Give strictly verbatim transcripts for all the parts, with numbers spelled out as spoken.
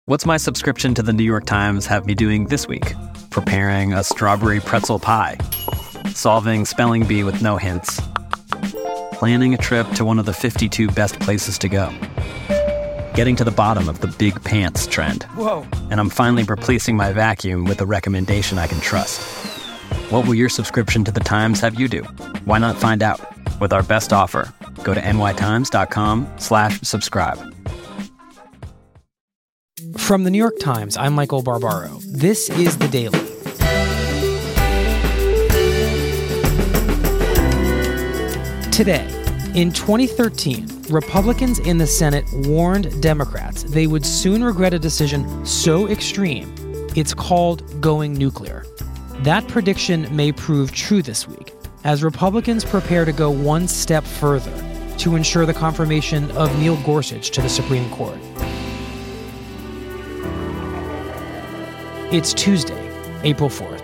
What's my subscription to the New York Times have me doing this week? Preparing a strawberry pretzel pie. Solving spelling bee with no hints. Planning a trip to one of the fifty-two best places to go. Getting to the bottom of the big pants trend. Whoa. And I'm finally replacing my vacuum with a recommendation I can trust. What will your subscription to the Times have you do? Why not find out? With our best offer, go to nytimes.com slash subscribe. From the New York Times, I'm Michael Barbaro. This is The Daily. Today, in twenty thirteen, Republicans in the Senate warned Democrats they would soon regret a decision so extreme, it's called going nuclear. That prediction may prove true this week, as Republicans prepare to go one step further to ensure the confirmation of Neil Gorsuch to the Supreme Court. It's Tuesday, April fourth.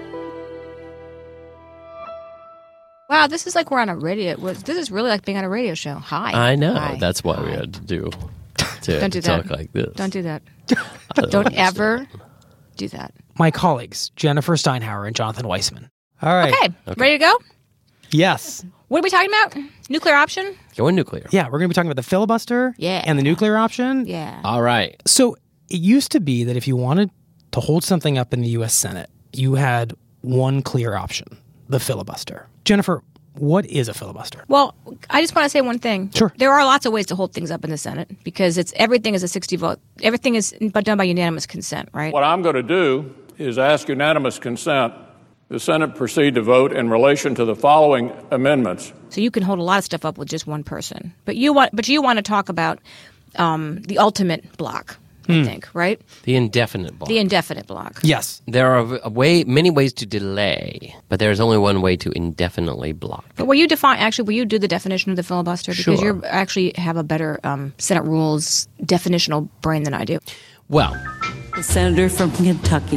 Wow, this is like we're on a radio. This is really like being on a radio show. Hi. I know. Hi. That's what Hi. we had to do to Don't do talk that. like this. Don't do that. don't Don't ever do that. My colleagues, Jennifer Steinhauer and Jonathan Weissman. All right. Okay. okay, ready to go? Yes. What are we talking about? Nuclear option? Going nuclear. Yeah, we're going to be talking about the filibuster Yeah. and the nuclear option. Yeah. All right. So it used to be that if you wanted to hold something up in the U S Senate, you had one clear option, the filibuster. Jennifer, what is a filibuster? Well, I just want to say one thing. Sure. There are lots of ways to hold things up in the Senate because it's everything is a sixty vote. Everything is but done by unanimous consent, right? What I'm going to do is ask unanimous consent the Senate proceed to vote in relation to the following amendments. So you can hold a lot of stuff up with just one person. But you want but you want to talk about um, the ultimate block, I Hmm. think, right? The indefinite block. The indefinite block. Yes. There are a way, many ways to delay, but there's only one way to indefinitely block. But will you define, actually, will you do the definition of the filibuster? Because Sure. you actually have a better um, Senate rules definitional brain than I do. Well, The senator from Kentucky.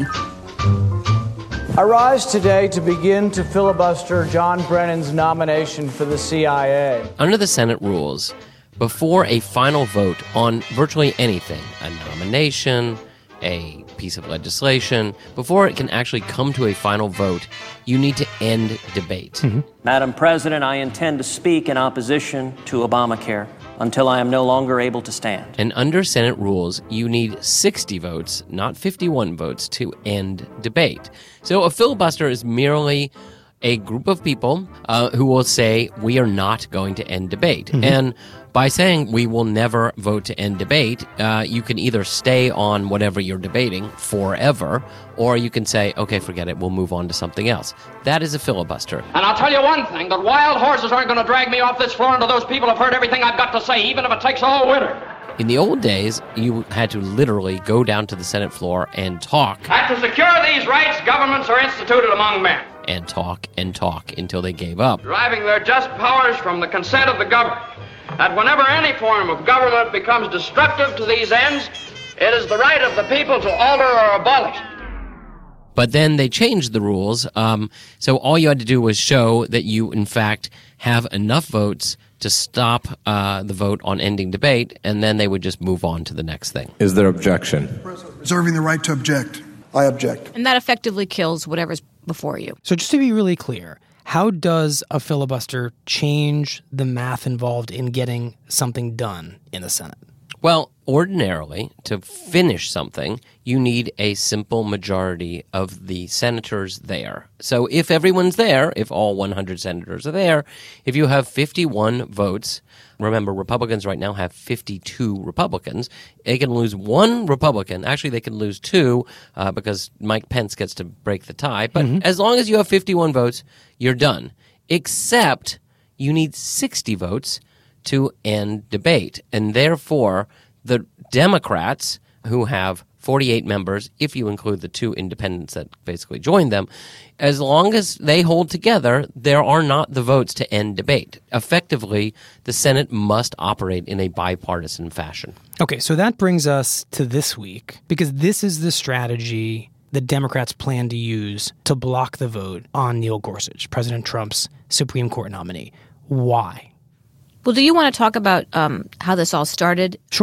I rise today to begin to filibuster John Brennan's nomination for the C I A. under the Senate rules, before a final vote on virtually anything, a nomination, a piece of legislation, before it can actually come to a final vote, you need to end debate. Madam President, I intend to speak in opposition to Obamacare until I am no longer able to stand. And under Senate rules, you need sixty votes, not fifty-one votes, to end debate. So a filibuster is merely a group of people uh, who will say, we are not going to end debate. Mm-hmm. And by saying we will never vote to end debate, uh, you can either stay on whatever you're debating forever, or you can say, okay, forget it, we'll move on to something else. That is a filibuster. And I'll tell you one thing, that wild horses aren't going to drag me off this floor until those people have heard everything I've got to say, even if it takes all winter. In the old days, you had to literally go down to the Senate floor and talk. And to secure these rights, governments are instituted among men. And talk and talk until they gave up. Deriving their just powers from the consent of the governed. That whenever any form of government becomes destructive to these ends, it is the right of the people to alter or abolish. But then they changed the rules, um, so all you had to do was show that you, in fact, have enough votes to stop uh, the vote on ending debate, and then they would just move on to the next thing. Is there objection? Reserving the right to object. I object. And that effectively kills whatever's before you. So just to be really clear, how does a filibuster change the math involved in getting something done in the Senate? Well, ordinarily, to finish something, you need a simple majority of the senators there. So if everyone's there, if all one hundred senators are there, if you have fifty-one votes, remember Republicans right now have fifty-two Republicans, they can lose one Republican. Actually, they can lose two uh, because Mike Pence gets to break the tie. But mm-hmm. as long as you have fifty-one votes, you're done. Except you need sixty votes to end debate. And therefore, the Democrats, who have forty-eight members, if you include the two independents that basically joined them, as long as they hold together, there are not the votes to end debate. Effectively, the Senate must operate in a bipartisan fashion. Okay, so that brings us to this week, because this is the strategy the Democrats plan to use to block the vote on Neil Gorsuch, President Trump's Supreme Court nominee. Why? Well, do you want to talk about um, how this all started? Sure.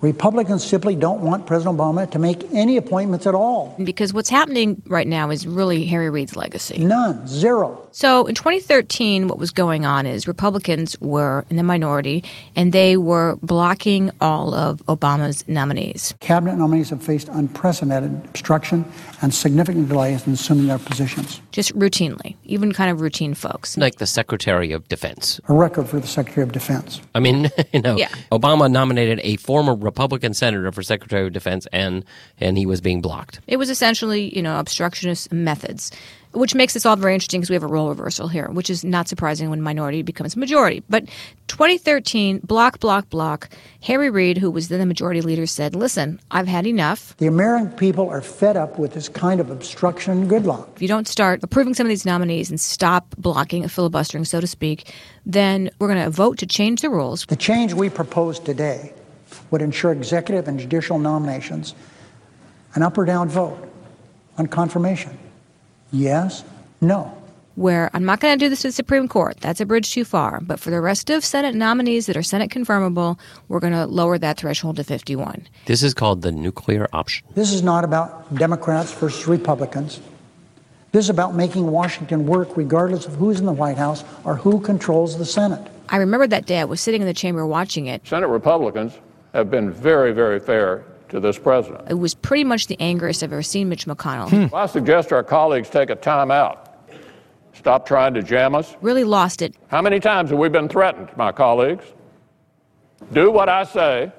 Republicans simply don't want President Obama to make any appointments at all. Because what's happening right now is really Harry Reid's legacy. None. Zero. So in twenty thirteen, what was going on is Republicans were in the minority, and they were blocking all of Obama's nominees. Cabinet nominees have faced unprecedented obstruction and significant delays in assuming their positions. Just routinely, even kind of routine folks. Like the Secretary of Defense. A record for the Secretary of Defense. I mean, you know, yeah. Obama nominated a former Republican senator for Secretary of Defense, and and he was being blocked. It was essentially, you know, obstructionist methods, which makes this all very interesting because we have a role reversal here, which is not surprising when minority becomes majority. But twenty thirteen, block, block, block, Harry Reid, who was then the majority leader, said, listen, I've had enough. The American people are fed up with this kind of obstruction and gridlock. If you don't start approving some of these nominees and stop blocking, filibustering, so to speak, then we're going to vote to change the rules. The change we propose today would ensure executive and judicial nominations an up or down vote on confirmation. Yes, no. Where I'm not going to do this to the Supreme Court. That's a bridge too far. But for the rest of Senate nominees that are Senate confirmable, we're going to lower that threshold to fifty-one. This is called the nuclear option. This is not about Democrats versus Republicans. This is about making Washington work regardless of who's in the White House or who controls the Senate. I remember that day. I was sitting in the chamber watching it. Senate Republicans have been very, very fair to this president. It was pretty much the angriest I've ever seen Mitch McConnell. Hmm. Well, I suggest our colleagues take a time out. Stop trying to jam us. Really lost it. How many times have we been threatened, my colleagues? Do what I say,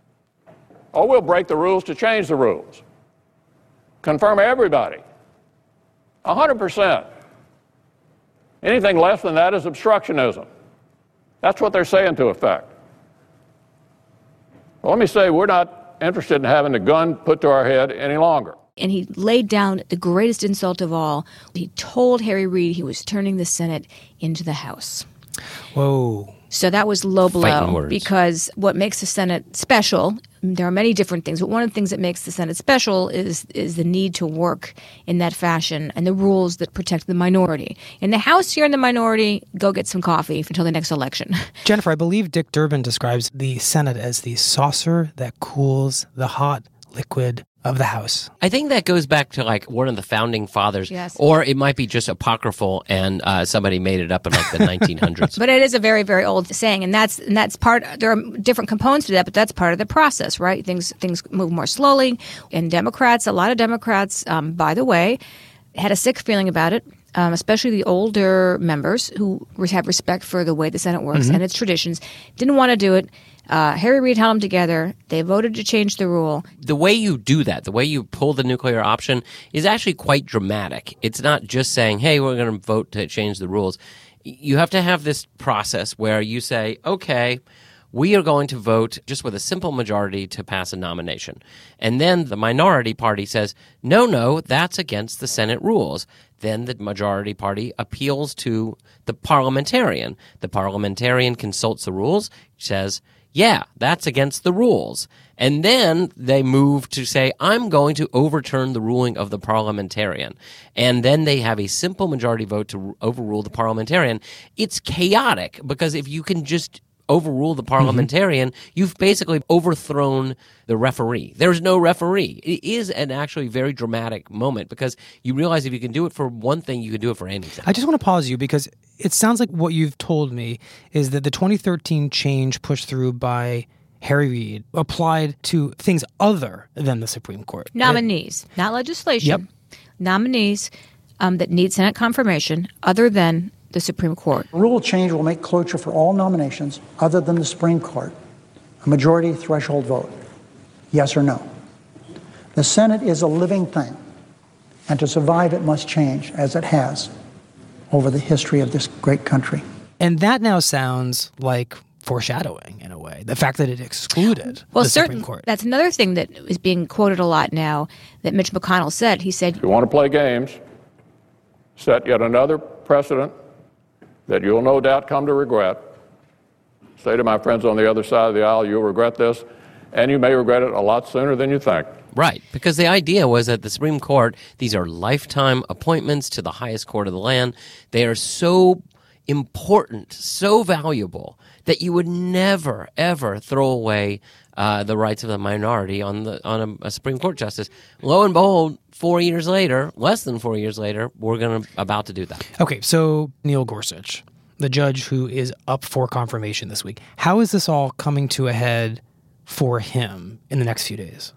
or we'll break the rules to change the rules. Confirm everybody. A hundred percent. Anything less than that is obstructionism. That's what they're saying to effect. Well, let me say, we're not interested in having a gun put to our head any longer. And he laid down the greatest insult of all. He told Harry Reid he was turning the Senate into the House. Whoa. So that was low Fighting blow, words. because what makes the Senate special, there are many different things, but one of the things that makes the Senate special is is the need to work in that fashion and the rules that protect the minority. In the House, you're in the minority, go get some coffee until the next election. Jennifer, I believe Dick Durbin describes the Senate as the saucer that cools the hot liquid of the House. I think that goes back to like one of the founding fathers, Yes. or it might be just apocryphal and uh, somebody made it up in like the nineteen hundreds. But it is a very, very old saying, and that's and that's part. There are different components to that, but that's part of the process, right? Things things move more slowly. And Democrats, a lot of Democrats, um, by the way, had a sick feeling about it. Um, especially the older members who have respect for the way the Senate works Mm-hmm. and its traditions, didn't want to do it. Uh, Harry Reid held them together. They voted to change the rule. The way you do that, the way you pull the nuclear option is actually quite dramatic. It's not just saying, hey, we're going to vote to change the rules. You have to have this process where you say, okay, we are going to vote just with a simple majority to pass a nomination. And then the minority party says, no, no, that's against the Senate rules. Then the majority party appeals to the parliamentarian. The parliamentarian consults the rules, says, yeah, that's against the rules. And then they move to say, I'm going to overturn the ruling of the parliamentarian. And then they have a simple majority vote to overrule the parliamentarian. It's chaotic because if you can just overrule the parliamentarian, mm-hmm. you've basically overthrown the referee. There's no referee. It is an actually very dramatic moment because you realize if you can do it for one thing, you can do it for anything. I just want to pause you because it sounds like what you've told me is that the twenty thirteen change pushed through by Harry Reid applied to things other than the Supreme Court. Nominees, it, not legislation. Yep. Nominees um, that need Senate confirmation other than the Supreme Court. Rule change will make cloture for all nominations other than the Supreme Court a majority threshold vote. Yes or no? The Senate is a living thing, and to survive it must change, as it has over the history of this great country. And that now sounds like foreshadowing in a way, the fact that it excluded well, the certain, Supreme Court. That's another thing that is being quoted a lot now that Mitch McConnell said. He said, if you want to play games, set yet another precedent that you'll no doubt come to regret. Say to my friends on the other side of the aisle, you'll regret this, and you may regret it a lot sooner than you think. Right, because the idea was that the Supreme Court, these are lifetime appointments to the highest court of the land. They are so important, so valuable that you would never, ever throw away uh, the rights of the minority on the on a, a Supreme Court justice. Lo and behold, four years later, less than four years later, we're going to about to do that. Okay, so Neil Gorsuch, the judge who is up for confirmation this week, how is this all coming to a head for him in the next few days?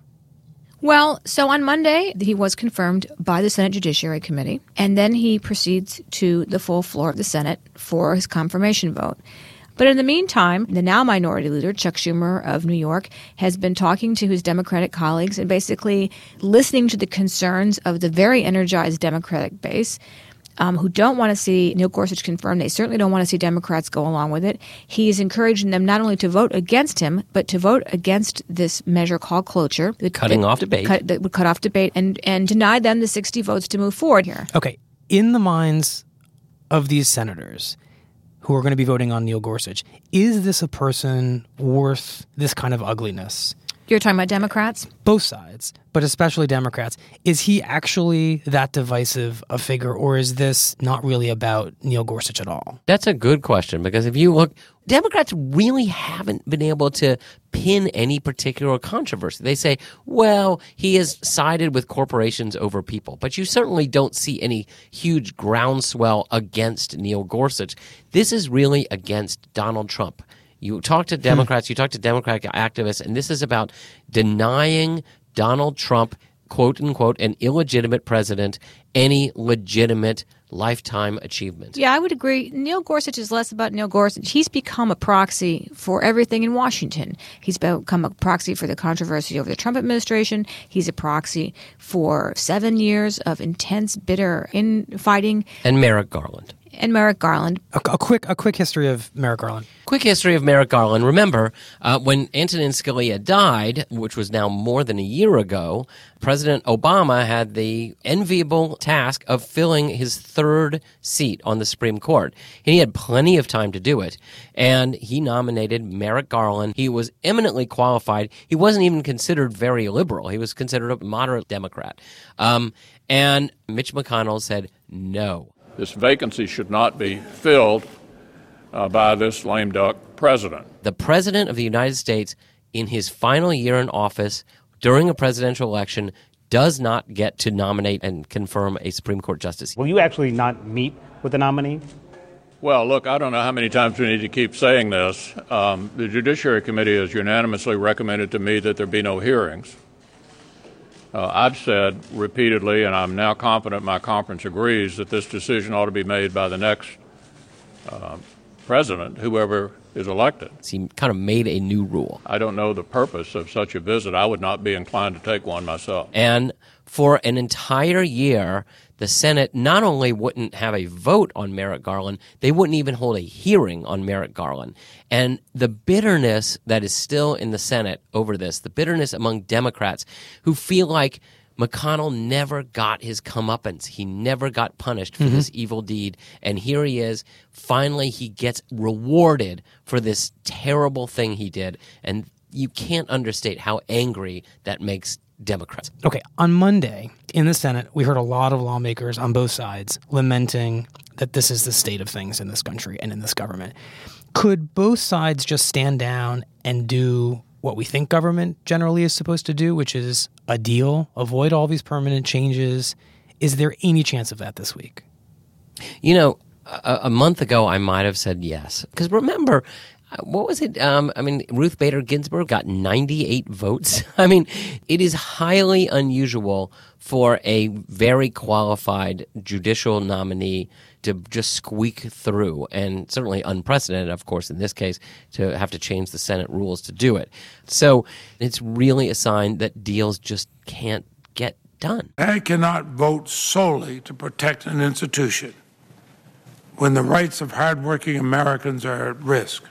Well, so on Monday, he was confirmed by the Senate Judiciary Committee, and then he proceeds to the full floor of the Senate for his confirmation vote. But in the meantime, the now minority leader, Chuck Schumer of New York, has been talking to his Democratic colleagues and basically listening to the concerns of the very energized Democratic base, Um, who don't want to see Neil Gorsuch confirmed. They certainly don't want to see Democrats go along with it. He is encouraging them not only to vote against him, but to vote against this measure called cloture. Cutting that, off debate. Cut, that would cut off debate and, and deny them the sixty votes to move forward here. Okay. In the minds of these senators who are going to be voting on Neil Gorsuch, is this a person worth this kind of ugliness? You're talking about Democrats? Both sides, but especially Democrats. Is he actually that divisive a figure, or is this not really about Neil Gorsuch at all? That's a good question, because if you look, Democrats really haven't been able to pin any particular controversy. They say, well, he has sided with corporations over people, but you certainly don't see any huge groundswell against Neil Gorsuch. This is really against Donald Trump. You talk to Democrats, you talk to Democratic activists, and this is about denying Donald Trump, quote unquote, an illegitimate president, any legitimate lifetime achievement. Yeah, I would agree. Neil Gorsuch is less about Neil Gorsuch. He's become a proxy for everything in Washington. He's become a proxy for the controversy over the Trump administration. He's a proxy for seven years of intense, bitter infighting. And Merrick Garland. And Merrick Garland. A, a quick a quick history of Merrick Garland. Quick history of Merrick Garland. Remember, uh, when Antonin Scalia died, which was now more than a year ago, President Obama had the enviable task of filling his third seat on the Supreme Court. And he had plenty of time to do it. And he nominated Merrick Garland. He was eminently qualified. He wasn't even considered very liberal. He was considered a moderate Democrat. Um, and Mitch McConnell said no. This vacancy should not be filled uh, by this lame duck president. The president of the United States, in his final year in office, during a presidential election, does not get to nominate and confirm a Supreme Court justice. Will you actually not meet with the nominee? Well, look, I don't know how many times we need to keep saying this. Um, the Judiciary Committee has unanimously recommended to me that there be no hearings. Uh, I've said repeatedly, and I'm now confident my conference agrees, that this decision ought to be made by the next uh, president, whoever is elected. He kind of made a new rule. I don't know the purpose of such a visit. I would not be inclined to take one myself. And for an entire year, the Senate not only wouldn't have a vote on Merrick Garland, they wouldn't even hold a hearing on Merrick Garland. And the bitterness that is still in the Senate over this, the bitterness among Democrats who feel like McConnell never got his comeuppance. He never got punished for mm-hmm. this evil deed. And here he is. Finally, he gets rewarded for this terrible thing he did. And you can't understate how angry that makes Democrats. Okay, on Monday in the Senate, we heard a lot of lawmakers on both sides lamenting that this is the state of things in this country and in this government. Could both sides just stand down and do what we think government generally is supposed to do, which is a deal, avoid all these permanent changes? Is there any chance of that this week? You know, a, a month ago, I might have said yes. Because remember, what was it? Um, I mean, Ruth Bader Ginsburg got ninety-eight votes. I mean, it is highly unusual for a very qualified judicial nominee to just squeak through, and certainly unprecedented, of course, in this case, to have to change the Senate rules to do it. So it's really a sign that deals just can't get done. I cannot vote solely to protect an institution when the rights of hardworking Americans are at risk.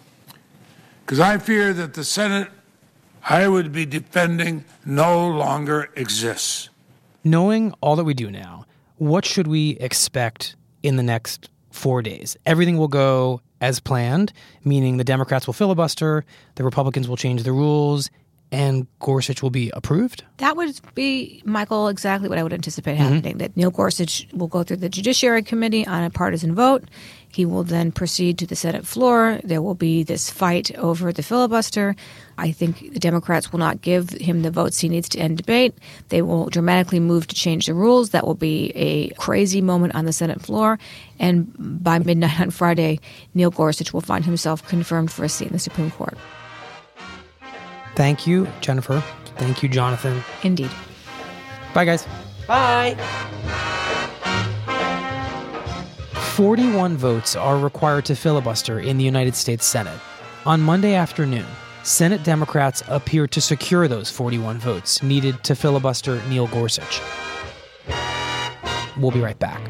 Because I fear that the Senate I would be defending no longer exists. Knowing all that we do now, what should we expect in the next four days? Everything will go as planned, meaning the Democrats will filibuster, the Republicans will change the rules, and Gorsuch will be approved? That would be, Michael, exactly what I would anticipate happening, mm-hmm. that Neil Gorsuch will go through the Judiciary Committee on a partisan vote. He will then proceed to the Senate floor. There will be this fight over the filibuster. I think the Democrats will not give him the votes he needs to end debate. They will dramatically move to change the rules. That will be a crazy moment on the Senate floor. And by midnight on Friday, Neil Gorsuch will find himself confirmed for a seat in the Supreme Court. Thank you, Jennifer. Thank you, Jonathan. Indeed. Bye, guys. Bye. forty-one votes are required to filibuster in the United States Senate. On Monday afternoon, Senate Democrats appeared to secure those forty-one votes needed to filibuster Neil Gorsuch. We'll be right back.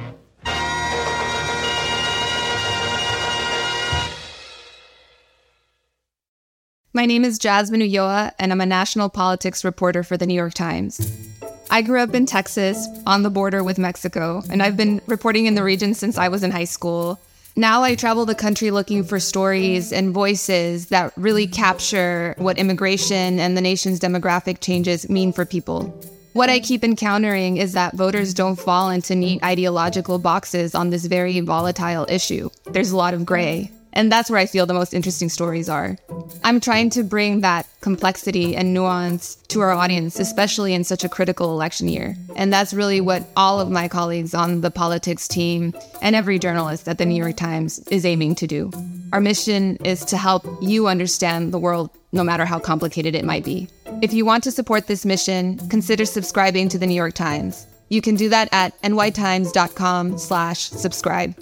My name is Jasmine Ulloa, and I'm a national politics reporter for the New York Times. I grew up in Texas, on the border with Mexico, and I've been reporting in the region since I was in high school. Now I travel the country looking for stories and voices that really capture what immigration and the nation's demographic changes mean for people. What I keep encountering is that voters don't fall into neat ideological boxes on this very volatile issue. There's a lot of gray. And that's where I feel the most interesting stories are. I'm trying to bring that complexity and nuance to our audience, especially in such a critical election year. And that's really what all of my colleagues on the politics team and every journalist at the New York Times is aiming to do. Our mission is to help you understand the world, no matter how complicated it might be. If you want to support this mission, consider subscribing to the New York Times. You can do that at nytimes.com slash subscribe.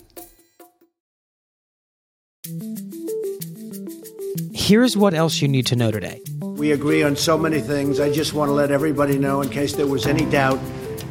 Here's what else you need to know today. We agree on so many things. I just want to let everybody know, in case there was any doubt,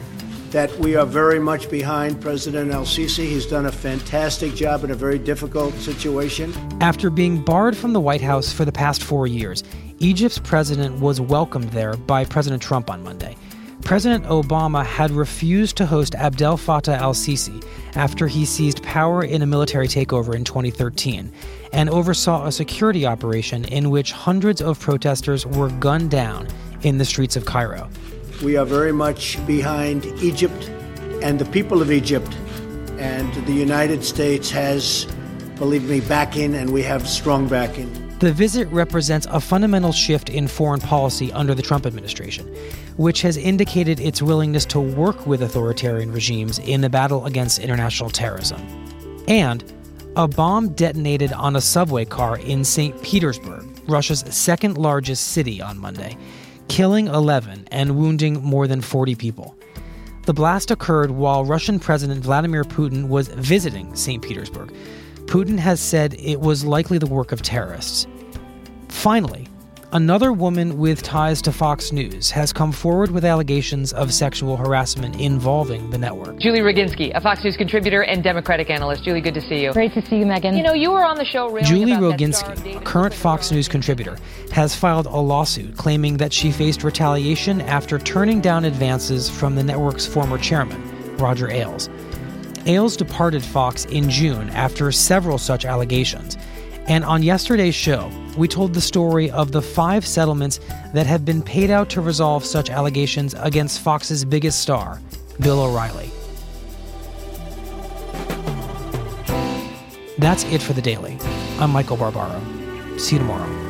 that we are very much behind President El-Sisi. He's done a fantastic job in a very difficult situation. After being barred from the White House for the past four years, Egypt's president was welcomed there by President Trump on Monday. President Obama had refused to host Abdel Fattah al-Sisi after he seized power in a military takeover in twenty thirteen and oversaw a security operation in which hundreds of protesters were gunned down in the streets of Cairo. We are very much behind Egypt and the people of Egypt, and the United States has, believe me, backing, and we have strong backing. The visit represents a fundamental shift in foreign policy under the Trump administration, which has indicated its willingness to work with authoritarian regimes in the battle against international terrorism. And a bomb detonated on a subway car in Saint Petersburg, Russia's second largest city, on Monday, killing eleven and wounding more than forty people. The blast occurred while Russian President Vladimir Putin was visiting Saint Petersburg. Putin has said it was likely the work of terrorists. Finally, another woman with ties to Fox News has come forward with allegations of sexual harassment involving the network. Julie Roginski, a Fox News contributor and Democratic analyst. Julie, good to see you. Great to see you, Megan. You know, you were on the show railing Julie about Roginski, a current Fox News contributor, has filed a lawsuit claiming that she faced retaliation after turning down advances from the network's former chairman, Roger Ailes. Ailes departed Fox in June after several such allegations. And on yesterday's show, we told the story of the five settlements that have been paid out to resolve such allegations against Fox's biggest star, Bill O'Reilly. That's it for The Daily. I'm Michael Barbaro. See you tomorrow.